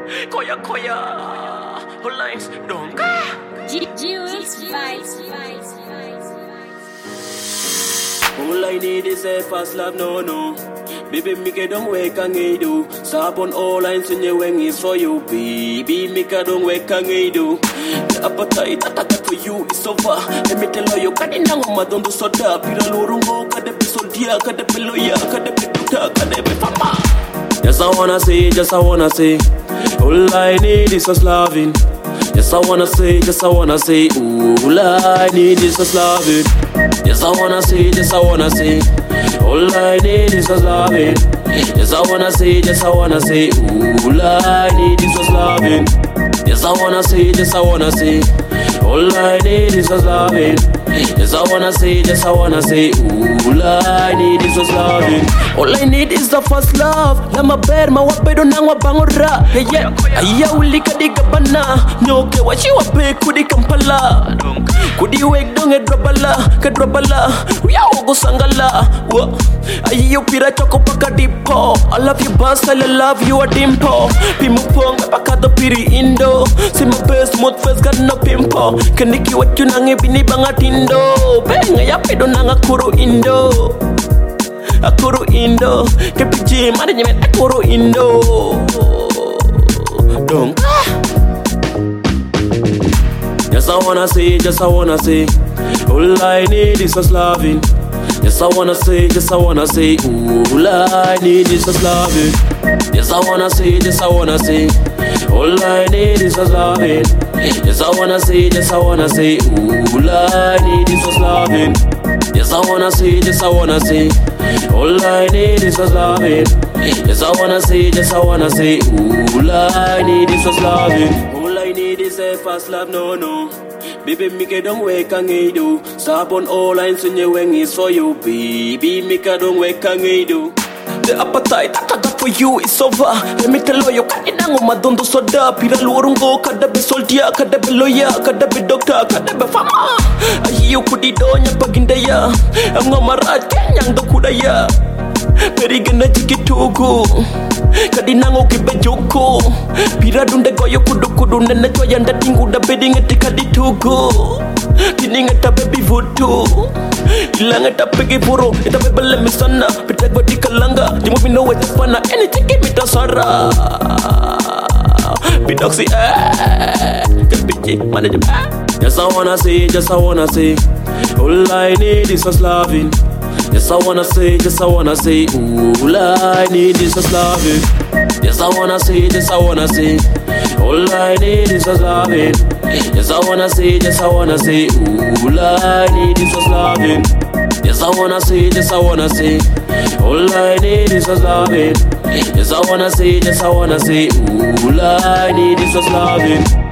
Koya koya, whole lines don't. Juice vibes. All I need is a fast love, no. Baby, make it don't wake and do. Stop on all lines in your wing is for you, baby. Make it don't wake and do. The appetite attack for you is over. Let me tell you, cut it down, madam, do soda. Pira lorungo, cut the pisodia, cut the piloya, cut the pituta, cut the fama. Yes, I wanna say, just I wanna say. All I need is just loving. Yes, I wanna say, just I wanna say. All I need is just loving. Yes, I wanna say, just I wanna say. All I need is just loving. Yes, I wanna say, just I wanna say. All I need is just loving. Yes, I wanna say, just I wanna say. All I need is just loving. Yes, I wanna say, just I wanna say. All I need is just loving. All I need is the first love. Lama ber ma wapedo nang wabangora. Yeah, aya ulika di gabana. Nyoke wachi wape kudi Kampala. Kudi wek dong kadrobala. Uya ogo sangala. Ayo pira choko paka dipo. I love you boss, I love you a dimpo. Pimupong paka do piri indo. See my best mood first got no pimpo. Kaniki what you nange bini bangatindo. Benga ya pedo nanga kuru indo. Akuru indo. Kepiji management akuru indo. Dong. Yes, I wanna say, just I wanna say. All I need is just loving. Yes, I wanna say, just I wanna say. All I need is just loving. Yes, I wanna say, just I wanna say. All I need is just loving. Yes, I wanna say, just I wanna say. All I need is just loving. Yes, I wanna say, just I wanna say. All I need is just loving. Yes, I wanna say, just I wanna say. All I need is just loving. All I need is a fast love, no. Baby, make it don't wake and do. Stop on all lines in your wing is for you, baby. Make it don't wake and do. The appetite attack for you is over. Let me tell you, cut it down, madam, do soda. Pira lorungo, kada be soldier, kada be lawyer, kada be doctor, kada be fama. Ayo kudi donya pagindaya. Ang marat kenyang do kudaya. Perigana jikitugu. Kadinango kibejoko. Pira dunde goyo kudu nene toyanda tingu da beding etika ditugu. Tiningata baby voodoo. Ilangata pegi puro. Ita bebele misana. Pita godi kalanga. Dimu pino wete pana. Anything give me the sara. Pidoxy Kapiji manager. Yes, I wanna say, just I wanna say. All I need is just loving. Yes, I wanna say, just I wanna say. All I need is just loving. Yes, I wanna say, just I wanna say. All I need is just loving. Yes, I wanna say, just I wanna say. All I need is just loving. Yes, I wanna say, just I wanna say. All I need is just loving. Yes, I wanna say, just I wanna say. All I need is just loving.